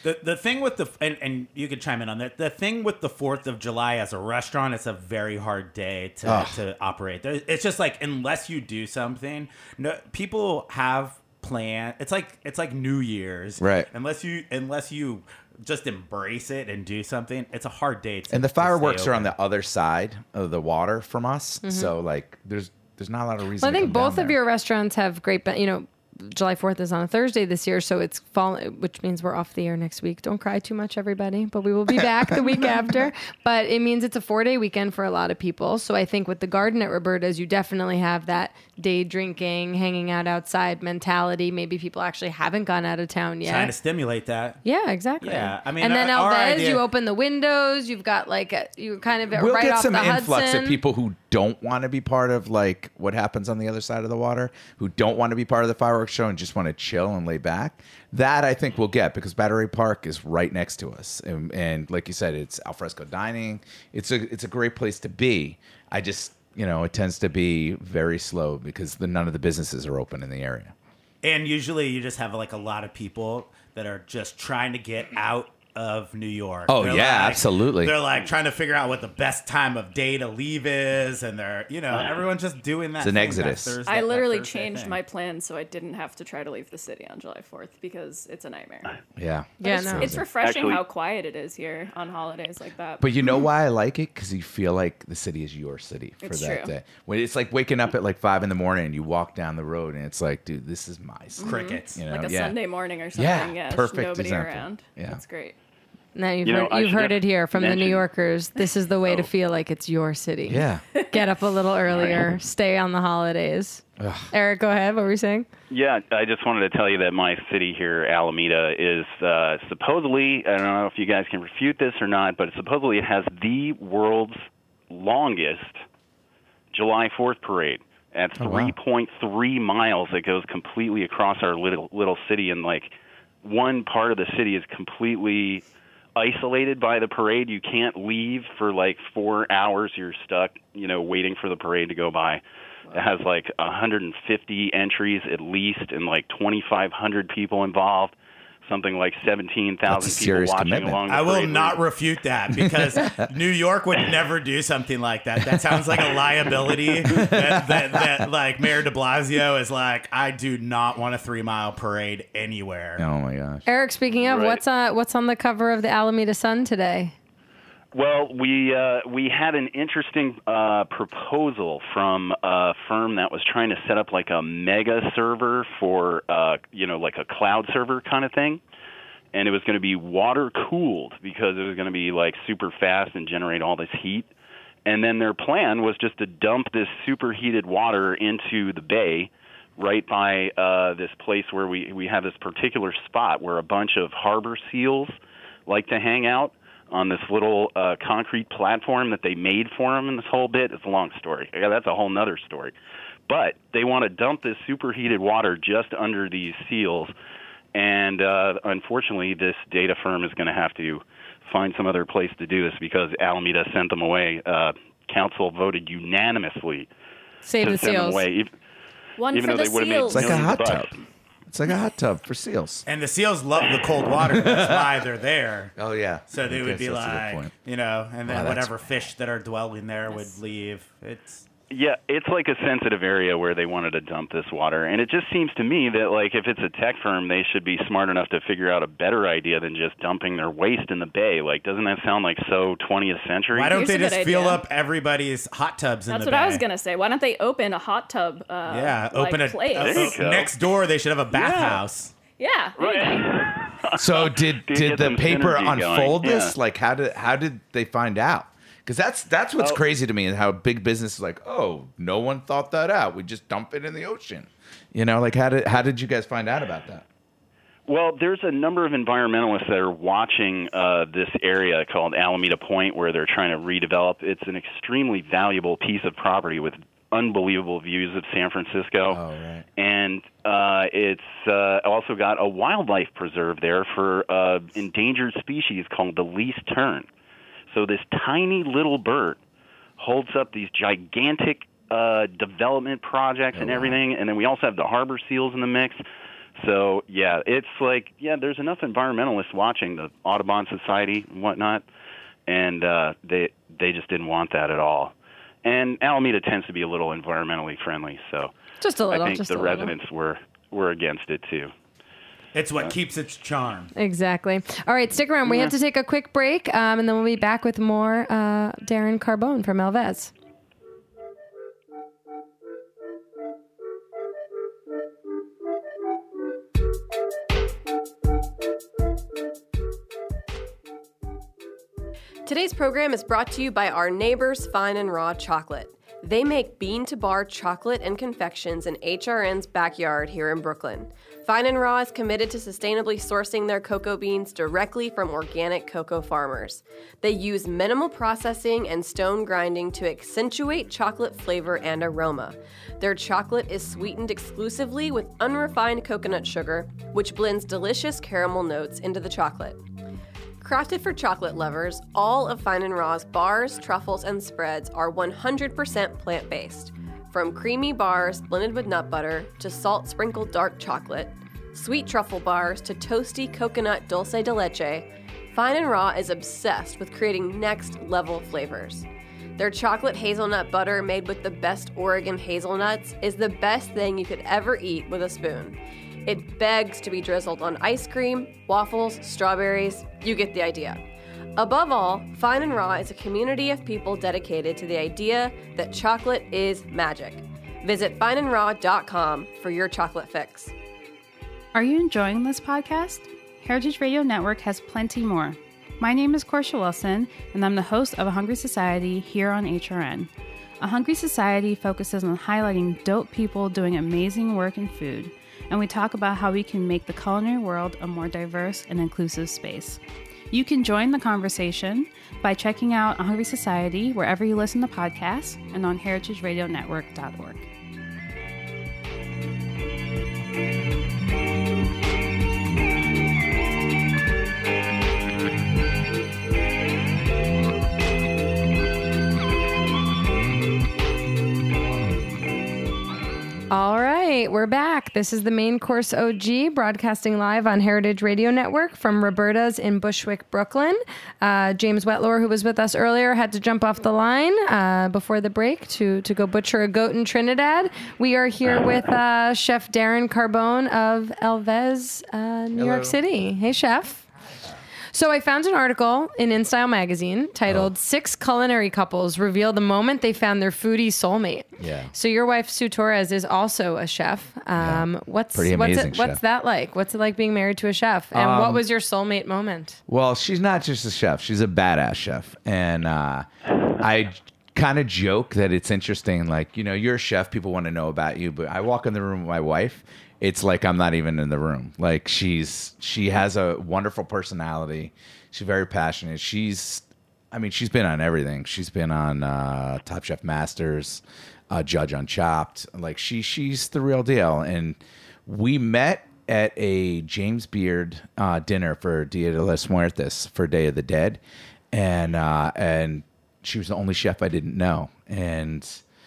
The the thing with the and, and you could chime in on that. The thing with the Fourth of July as a restaurant, it's a very hard day to, Ugh. to operate. There- It's just like unless you do something, no people have plan. It's like it's like New Year's, Right. Unless you unless you just embrace it and do something, it's a hard day. To, And the to stay fireworks are on open. the other side of the water from us, so like there's there's not a lot of reason. Well, I to think come both down of there. your restaurants have great, ben- you know, July fourth is on a Thursday this year, so it's fall, which means we're off the air next week. Don't cry too much, everybody, but we will be back the week after. But it means it's a four-day weekend for a lot of people. So I think with the garden at Roberta's, you definitely have that day drinking, hanging out outside mentality. Maybe people actually haven't gone out of town yet. trying to stimulate that. Yeah, exactly. Yeah, I mean, and then our- our Alves, idea- you open the windows. You've got like a, you kind of We'll right get off some the influx Hudson. of people who don't want to be part of like what happens on the other side of the water, who don't want to be part of the fireworks show and just want to chill and lay back. That I think we'll get because Battery Park is right next to us, and, and like you said, it's alfresco dining. It's a it's a great place to be. I just you know it tends to be very slow because the, none of the businesses are open in the area. And usually you just have like a lot of people that are just trying to get out of New York. Oh, They're yeah, like- absolutely. They're like trying to figure out what the best time of day to leave is, and they're you know everyone's just doing that. It's an thing, exodus. that Thursday- I that literally Thursday changed thing. my plans so I didn't have to try to leave the city on July fourth because it's a nightmare. Yeah, Yeah, it's, no. it's refreshing Actually- how quiet it is here on holidays like that. But you know why I like it? Because you feel like the city is your city for It's that true. day. When it's like waking up at like five in the morning and you walk down the road and it's like, dude, this is my city. Crickets. You know? like a yeah. Sunday morning or something. Yeah, Yeah, perfect nobody example. around. Yeah. That's great. Now you've You know, heard, I you've should heard it here from the New mention- Yorkers. This is the way to feel like it's your city. Yeah. Get up a little earlier. Stay on the holidays. Eric, go ahead. What were you saying? Yeah, I just wanted to tell you that my city here, Alameda, is uh, supposedly, I don't know if you guys can refute this or not, but supposedly it has the world's longest July fourth parade at Oh, wow. three point three miles that goes completely across our little little city, and like one part of the city is completely isolated by the parade. You can't leave for like four hours. You're stuck, you know, waiting for the parade to go by. It has like one hundred fifty entries at least and like twenty-five hundred people involved. Something like seventeen That's a thousand people serious watching commitment. along the I will parade not route. refute that because New York would never do something like that. That sounds like a liability that, that, that like Mayor de Blasio is like, I do not want a three mile parade anywhere. Oh my gosh. Eric, speaking of, Right. what's on what's on the cover of the Alameda Sun today? Well, we uh, we had an interesting uh, proposal from a firm that was trying to set up like a mega server for uh, you know like a cloud server kind of thing, and it was going to be water cooled because it was going to be like super fast and generate all this heat. And then their plan was just to dump this superheated water into the bay right by uh, this place where we we have this particular spot where a bunch of harbor seals like to hang out on this little uh, concrete platform that they made for them in this whole bit. It's a long story. Yeah, that's a whole nother story. But they want to dump this superheated water just under these seals. And uh, unfortunately, this data firm is going to have to find some other place to do this because Alameda sent them away. Uh, council voted unanimously Save to the send them seals. away, even, One even for though the they would have made seals. It's like a millions hot of tub. bucks. It's like a hot tub for seals. And the seals love the cold water. That's why they're there. Oh yeah. So they I would guess be that's a good like, point. you know, and then Wow, that's whatever fish that are dwelling there would leave. It's Yeah, it's like a sensitive area where they wanted to dump this water. And it just seems to me that, like, if it's a tech firm, they should be smart enough to figure out a better idea than just dumping their waste in the bay. Like, doesn't that sound like so twentieth century? why don't Here's they a good just fill idea. up everybody's hot tubs in That's the what bay? I was gonna say. Why don't they open a hot tub? Uh, Yeah, like, open a, place? a- There you a- go. next door. They should have a bathhouse. Yeah, there you go. Right. So did Dude, did get the some paper synergy unfold going. this? Yeah. Like how did how did they find out? Because that's that's what's Oh. crazy to me is how big business is like, oh, no one thought that out. We just dump it in the ocean. You know, like how did how did you guys find out about that? Well, there's a number of environmentalists that are watching uh, this area called Alameda Point where they're trying to redevelop. It's an extremely valuable piece of property with unbelievable views of San Francisco. Oh, right. And uh, it's uh, also got a wildlife preserve there for uh, endangered species called the least tern. So this tiny little bird holds up these gigantic uh, development projects Oh, and wow. everything. And then we also have the harbor seals in the mix. So, yeah, it's like, yeah, there's enough environmentalists watching the Audubon Society and whatnot, and uh, they they just didn't want that at all. And Alameda tends to be a little environmentally friendly, so Just a little. I think just the a little. residents were, were against it, too. It's what keeps its charm. Exactly. All right, stick around. We have to take a quick break, um, and then we'll be back with more uh, Darren Carbone from Alves. Today's program is brought to you by our neighbors, Fine and Raw Chocolate. They make bean-to-bar chocolate and confections in H R N's backyard here in Brooklyn. Fine and Raw is committed to sustainably sourcing their cocoa beans directly from organic cocoa farmers. They use minimal processing and stone grinding to accentuate chocolate flavor and aroma. Their chocolate is sweetened exclusively with unrefined coconut sugar, which blends delicious caramel notes into the chocolate. Crafted for chocolate lovers, all of Fine and Raw's bars, truffles, and spreads are one hundred percent plant-based. From creamy bars blended with nut butter to salt-sprinkled dark chocolate, sweet truffle bars to toasty coconut dulce de leche, Fine and Raw is obsessed with creating next-level flavors. Their chocolate hazelnut butter made with the best Oregon hazelnuts is the best thing you could ever eat with a spoon. It begs to be drizzled on ice cream, waffles, strawberries. You get the idea. Above all, Fine and Raw is a community of people dedicated to the idea that chocolate is magic. Visit fine and raw dot com for your chocolate fix. Are you enjoying this podcast? Heritage Radio Network has plenty more. My name is Corsha Wilson, and I'm the host of A Hungry Society here on H R N. A Hungry Society focuses on highlighting dope people doing amazing work in food, and we talk about how we can make the culinary world a more diverse and inclusive space. You can join the conversation by checking out A Hungry Society wherever you listen to podcasts and on heritage radio network dot org. All right, we're back. This is the Main Course O G, broadcasting live on Heritage Radio Network from Roberta's in Bushwick, Brooklyn. Uh, James Wetlower, who was with us earlier, had to jump off the line uh, before the break to, to go butcher a goat in Trinidad. We are here with uh, Chef Darren Carbone of Alves, uh, New Hello. York City. Hey, Chef. So I found an article in InStyle magazine titled oh. Six Culinary Couples Reveal the Moment They Found Their Foodie Soulmate. Yeah. So your wife, Sue Torres, is also a chef. Um, Yeah. What's Pretty what's, amazing it, what's chef. that like? What's it like being married to a chef? And Um, what was your soulmate moment? Well, she's not just a chef. She's a badass chef. And uh, I kind of joke that it's interesting. Like, you know, you're a chef. People want to know about you. But I walk in the room with my wife. It's like I'm not even in the room. Like she's she has a wonderful personality. She's very passionate. She's, I mean, she's been on everything. She's been on uh, Top Chef Masters, uh, Judge on Chopped. Like she she's the real deal. And we met at a James Beard uh, dinner for Dia de los Muertos, for Day of the Dead, and uh, and she was the only chef I didn't know. And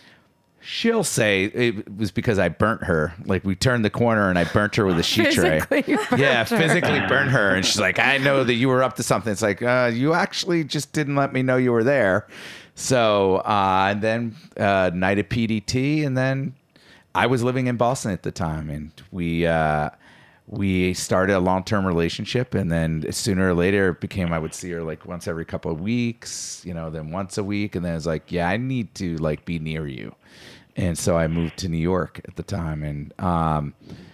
she'll say it was because I burnt her. Like we turned the corner and I burnt her with a sheet tray. Yeah, physically burnt her. And she's like, I know that you were up to something. It's like, uh, you actually just didn't let me know you were there. So, uh, and then uh, night of P D T. And then I was living in Boston at the time. And we uh, we started a long-term relationship. And then sooner or later it became, I would see her like once every couple of weeks, you know, then once a week. And then it's like, yeah, I need to like be near you. And so I moved to New York at the time, and um,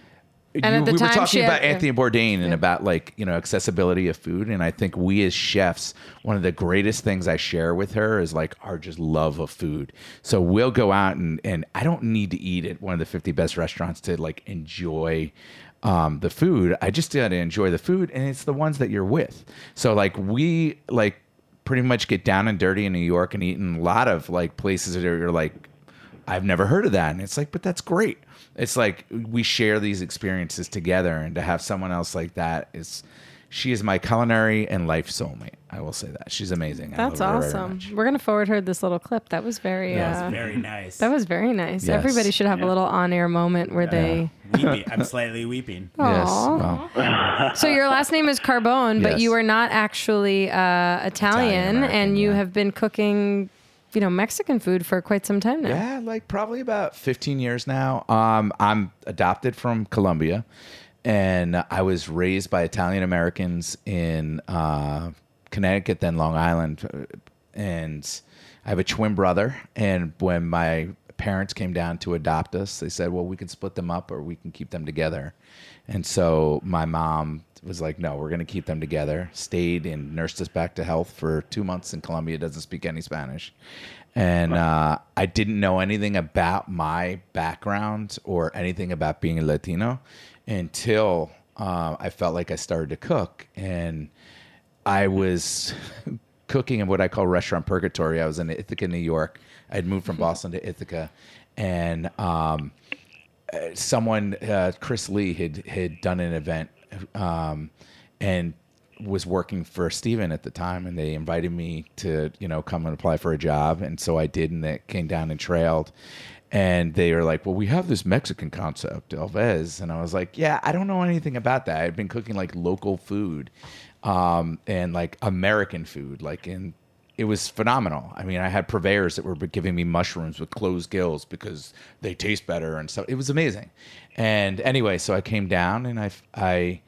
And you, at the we time were talking she had- about Anthony Bourdain and Yeah. about like you know accessibility of food, and I think we as chefs, one of the greatest things I share with her is like our just love of food. So we'll go out and and I don't need to eat at one of the fifty best restaurants to like enjoy um, the food. I just got to enjoy the food, and it's the ones that you're with. So like we like pretty much get down and dirty in New York and eat in a lot of like places that are like, I've never heard of that. And it's like, but that's great. It's like we share these experiences together, and to have someone else like that is, she is my culinary and life soulmate. I will say that. She's amazing. I That's love her very awesome. much. We're gonna forward her this little clip. That was very. That uh, was very nice. That was very nice. Yes. Everybody should have a little on-air moment where they. Weepy. I'm slightly weeping. Yes. Aw. Well, So your last name is Carbone, but Yes. you are not actually uh, Italian, Italian-American, and you yeah. have been cooking, you know, Mexican food for quite some time now. yeah, like probably about fifteen years now. Um, I'm adopted from Colombia, and I was raised by Italian Americans in uh, Connecticut, then Long Island, and I have a twin brother. And when my parents came down to adopt us, they said, well, we can split them up or we can keep them together. And so my mom was like, no, we're going to keep them together. Stayed and nursed us back to health for two months in Colombia. Doesn't speak any Spanish. And uh, I didn't know anything about my background or anything about being a Latino until uh, I felt like I started to cook. And I was cooking in what I call restaurant purgatory. I was in Ithaca, New York. I had moved from Boston to Ithaca. And um, someone, uh, Chris Lee, had, had done an event um, and was working for Steven at the time, and they invited me to, you know, come and apply for a job. And so I did, and it came down and trailed. And they were like, well, we have this Mexican concept, El Vez. And I was like, yeah, I don't know anything about that. I've been cooking like local food um, and like American food. Like in, it was phenomenal. I mean, I had purveyors that were giving me mushrooms with closed gills because they taste better and stuff. It was amazing. And anyway, so I came down and I, I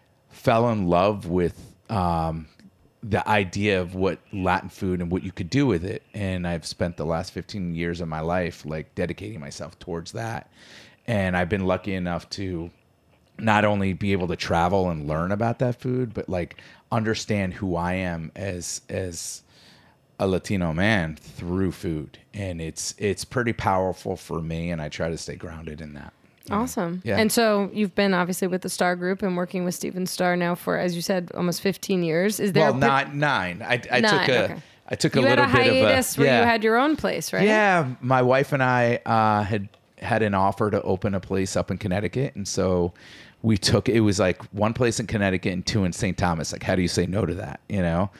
fell in love with um, the idea of what Latin food and what you could do with it. And I've spent the last fifteen years of my life like dedicating myself towards that. And I've been lucky enough to not only be able to travel and learn about that food, but like understand who I am as as a Latino man through food. And it's it's pretty powerful for me, and I try to stay grounded in that. Awesome. Yeah. And so you've been obviously with the Star Group and working with Steven Starr now for, as you said, almost fifteen years. Is there Well, a not nine. I, I Nine, took a okay. I took you a had little a bit of a hiatus where yeah. you had your own place, right? Yeah, my wife and I uh, had had an offer to open a place up in Connecticut, and so we took it was like one place in Connecticut and two in Saint Thomas. Like, how do you say no to that? You know?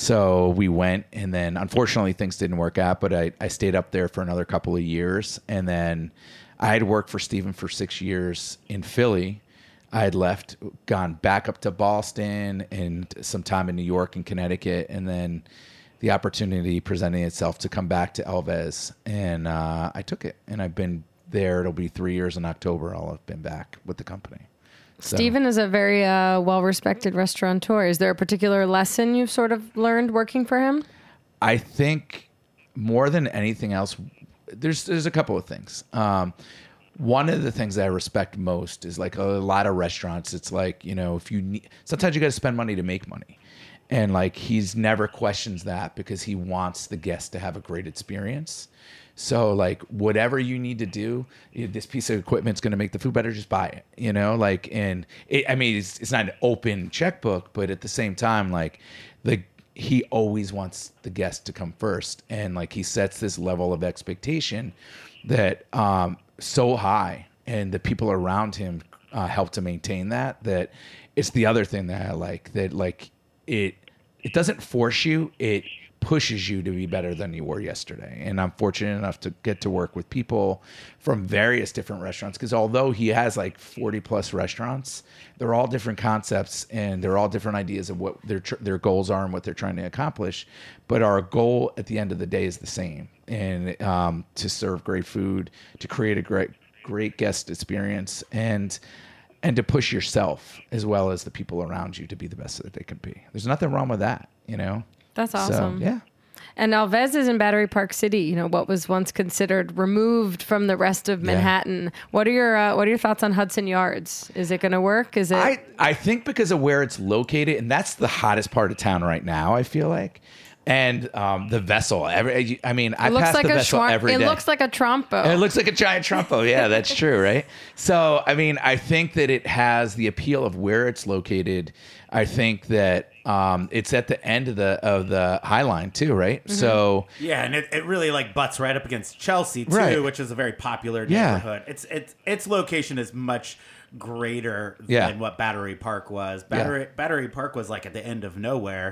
So we went, and then unfortunately things didn't work out. But I I stayed up there for another couple of years, and then I had worked for Steven for six years in Philly. I had left, gone back up to Boston, and some time in New York and Connecticut, and then the opportunity presenting itself to come back to El Vez, and uh, I took it, and I've been there. It'll be three years in October. I'll have been back with the company. So, Steven is a very uh, well-respected restaurateur. Is there a particular lesson you've sort of learned working for him? I think more than anything else, there's there's a couple of things. Um, one of the things that I respect most is like a lot of restaurants. It's like, you know, if you need, sometimes you got to spend money to make money. And like, he's never questions that because he wants the guest to have a great experience. So like, whatever you need to do, this piece of equipment's going to make the food better, just buy it, you know, like, and it, I mean, it's, it's not an open checkbook, but at the same time, like the, he always wants the guest to come first. And like, he sets this level of expectation that, um, so high, and the people around him uh, help to maintain that, that it's the other thing that I like, that like it, it doesn't force you. It pushes you to be better than you were yesterday. And I'm fortunate enough to get to work with people from various different restaurants, because although he has like forty plus restaurants, they're all different concepts and they're all different ideas of what their tr- their goals are and what they're trying to accomplish. But our goal at the end of the day is the same, and um, to serve great food, to create a great great guest experience, and and to push yourself as well as the people around you to be the best that they can be. There's nothing wrong with that, you know? That's awesome. So, yeah. And El Vez is in Battery Park City, you know, what was once considered removed from the rest of Manhattan. Yeah. What are your uh, what are your thoughts on Hudson Yards? Is it going to work? Is it I, I think because of where it's located, and that's the hottest part of town right now, I feel like. And um, the vessel, every, I mean, I pass like the a vessel schwa- every it day. It looks like a trompo. It looks like a giant trompo. Yeah, that's true, right? So, I mean, I think that it has the appeal of where it's located. I think that um, it's at the end of the of the High Line too, right? Mm-hmm. So yeah, and it, it really like butts right up against Chelsea too, right. which is a very popular Yeah. neighborhood. It's it's its location is much greater Yeah. than what Battery Park was. Battery Yeah. Battery Park was like at the end of nowhere.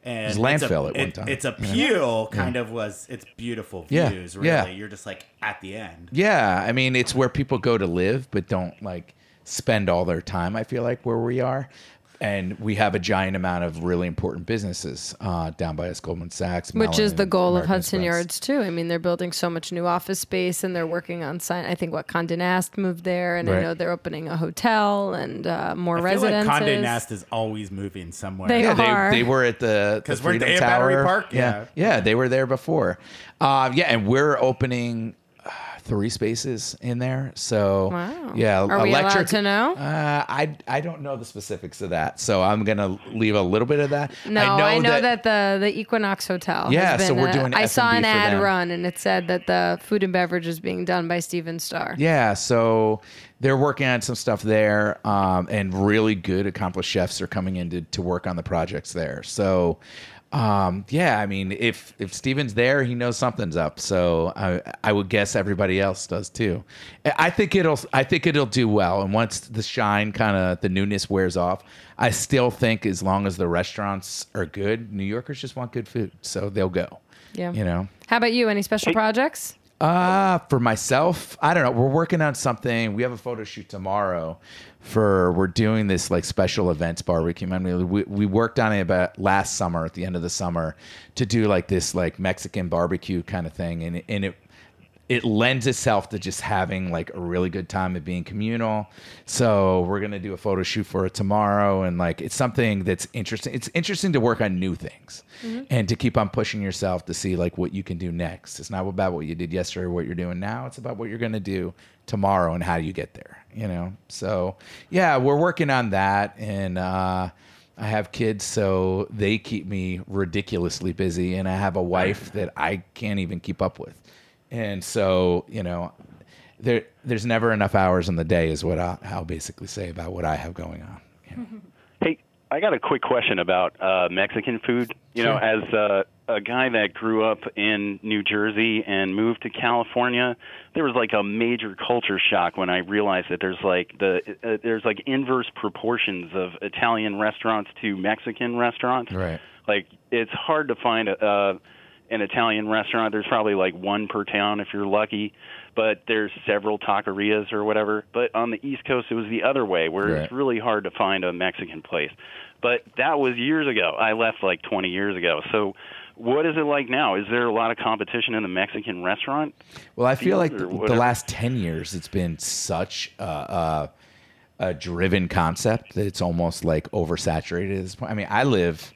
And It was landfill a, at one it, time. Its appeal kind of was its beautiful Yeah, views. Really, yeah. you're just like at the end. Yeah, I mean, it's where people go to live, but don't like spend all their time. I feel like where we are, and we have a giant amount of really important businesses uh, down by us, Goldman Sachs, Which is Mellon, the goal of American Hudson Express. Yards too. I mean, they're building so much new office space, and they're working on sign. I think what Condé Nast moved there, and I Right. know they're opening a hotel and uh, more I feel residences. like Condé Nast is always moving somewhere. They Yeah, are. they, they were at the 'Cause the weren't Freedom they at Tower. Battery Park? Yeah. Yeah. yeah, they were there before. Uh, yeah, and we're opening uh, three spaces in there. So Wow. yeah, Are we electric. allowed to know? Uh, I I don't know the specifics of that, so I'm gonna leave a little bit of that. No, I know, that, the the Equinox Hotel. Yeah, has so been, we're uh, doing I saw F and an B for ad them. run, and it said that the food and beverage is being done by Steven Starr. Yeah, so they're working on some stuff there, um, and really good, accomplished chefs are coming in to, to work on the projects there. So, um, yeah, I mean, if if Steven's there, he knows something's up. So I I would guess everybody else does too. I think it'll I think it'll do well. And once the shine, kind of the newness wears off, I still think as long as the restaurants are good, New Yorkers just want good food, so they'll go. Yeah. You know. How about you? Any special projects? Uh, for myself, I don't know. We're working on something. We have a photo shoot tomorrow for, we're doing this like special events barbecue. I mean, we, we worked on it about last summer, at the end of the summer, to do like this like Mexican barbecue kind of thing. And, it- and it, it lends itself to just having like a really good time and being communal. So we're going to do a photo shoot for it tomorrow. And like, it's something that's interesting. It's interesting to work on new things and to keep on pushing yourself to see like what you can do next. It's not about what you did yesterday or what you're doing now. It's about what you're going to do tomorrow and how you get there, you know? So yeah, we're working on that. And, uh, I have kids, so they keep me ridiculously busy. And I have a wife that I can't even keep up with. And so, you know, there there's never enough hours in the day is what I, I'll basically say about what I have going on. You know? Hey, I got a quick question about uh, Mexican food. You know, as uh, a guy that grew up in New Jersey and moved to California, there was like a major culture shock when I realized that there's like the uh, there's like inverse proportions of Italian restaurants to Mexican restaurants. Right. Like it's hard to find a. Uh, an Italian restaurant. There's probably like one per town if you're lucky, but there's several taquerias or whatever. But on the East Coast, it was the other way, where Right. it's really hard to find a Mexican place. But that was years ago. I left like twenty years ago. So what is it like now? Is there a lot of competition in the Mexican restaurant? Well, I feel like field or the, the whatever? last ten years, it's been such a, a, a driven concept that it's almost like oversaturated at this point. I mean, I live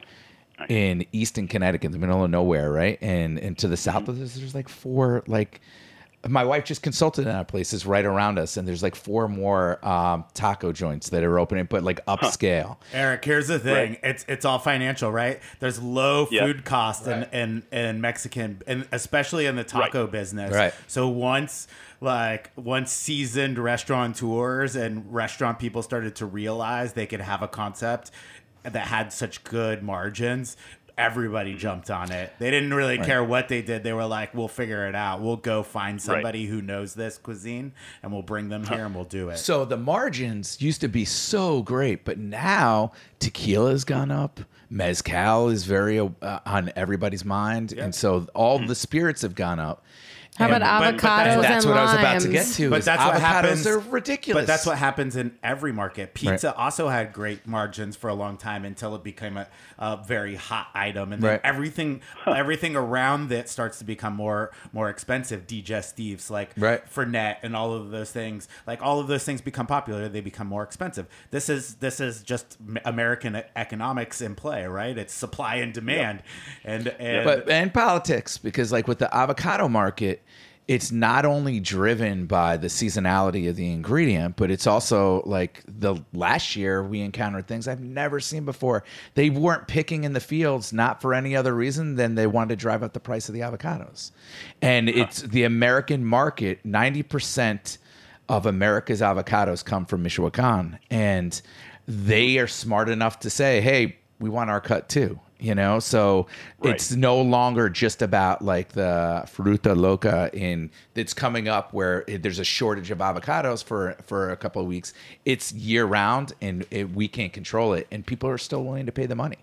in Easton, Connecticut, in the middle of nowhere, right? And and to the south of this, there's like four, like, my wife just consulted in our places right around us, and there's like four more um, taco joints that are opening, but like upscale. Eric, here's the thing. Right. It's it's all financial, right? There's low Yeah. food costs in, in, in Mexican, and especially in the taco business. Right. So once like once seasoned restaurateurs and restaurant people started to realize they could have a concept that had such good margins, everybody jumped on it. They didn't really care what they did. They were like, we'll figure it out. We'll go find somebody who knows this cuisine, and we'll bring them here and we'll do it. So the margins used to be so great, but now tequila's gone up. Mezcal is very uh, on everybody's mind, and so all the spirits have gone up. How And- about but- avocados but that's- And that's and what I was about to limes? get to. But is that's what avocados happens. are ridiculous. But that's what happens in every market. Pizza Right. also had great margins for a long time until it became a, a very hot item, and then Right. everything everything around it starts to become more more expensive. Digestives like Right. Fernet and all of those things, like all of those things become popular. They become more expensive. This is this is just American economics in play, right? It's supply and demand, and and but and politics, because like with the avocado market, it's not only driven by the seasonality of the ingredient, but it's also like the last year we encountered things I've never seen before. They weren't picking in the fields, not for any other reason than they wanted to drive up the price of the avocados. And it's the American market, ninety percent of America's avocados come from Michoacan. And they are smart enough to say, hey, we want our cut too. You know, so Right. it's no longer just about like the fruta loca in that's coming up where it, there's a shortage of avocados for for a couple of weeks. It's year round, and it, we can't control it, and people are still willing to pay the money.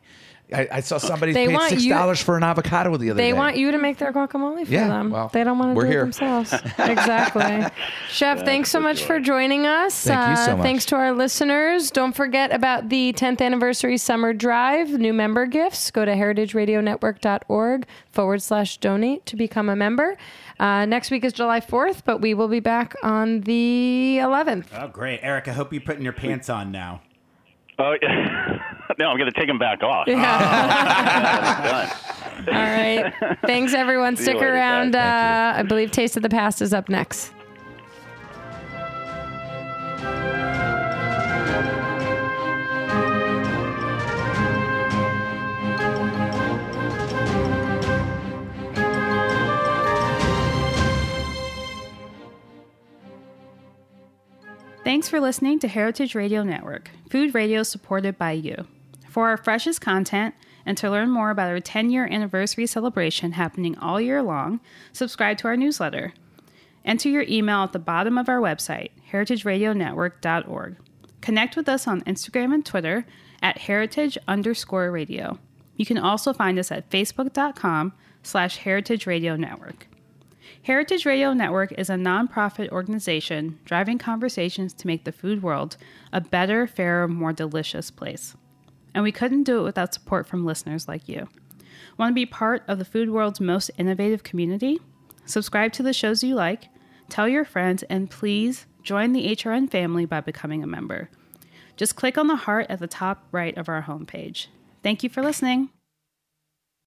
I, I saw somebody They paid want six dollars for an avocado the other They day. want you to make their guacamole for Yeah, them. well, they don't want to we're do here. it themselves. Exactly. Chef, thanks so much for joining us. Thank you so much. Thanks to our listeners. Don't forget about the tenth anniversary summer drive, new member gifts. Go to heritageradionetwork.org forward slash donate to become a member. Uh, next week is July fourth, but we will be back on the eleventh. Oh, great. Eric, I hope you're putting your pants on now. Oh, no, I'm going to take them back off. Yeah. All right. Thanks, everyone. See you Stick later, around. guys. Uh, I believe Taste of the Past is up next. Thanks for listening to Heritage Radio Network, food radio supported by you. For our freshest content and to learn more about our ten-year anniversary celebration happening all year long, subscribe to our newsletter. Enter your email at the bottom of our website, heritage radio network dot org. Connect with us on Instagram and Twitter at heritage underscore radio. You can also find us at facebook.com slash heritage radio network. Heritage Radio Network is a nonprofit organization driving conversations to make the food world a better, fairer, more delicious place. And we couldn't do it without support from listeners like you. Want to be part of the food world's most innovative community? Subscribe to the shows you like, tell your friends, and please join the H R N family by becoming a member. Just click on the heart at the top right of our homepage. Thank you for listening.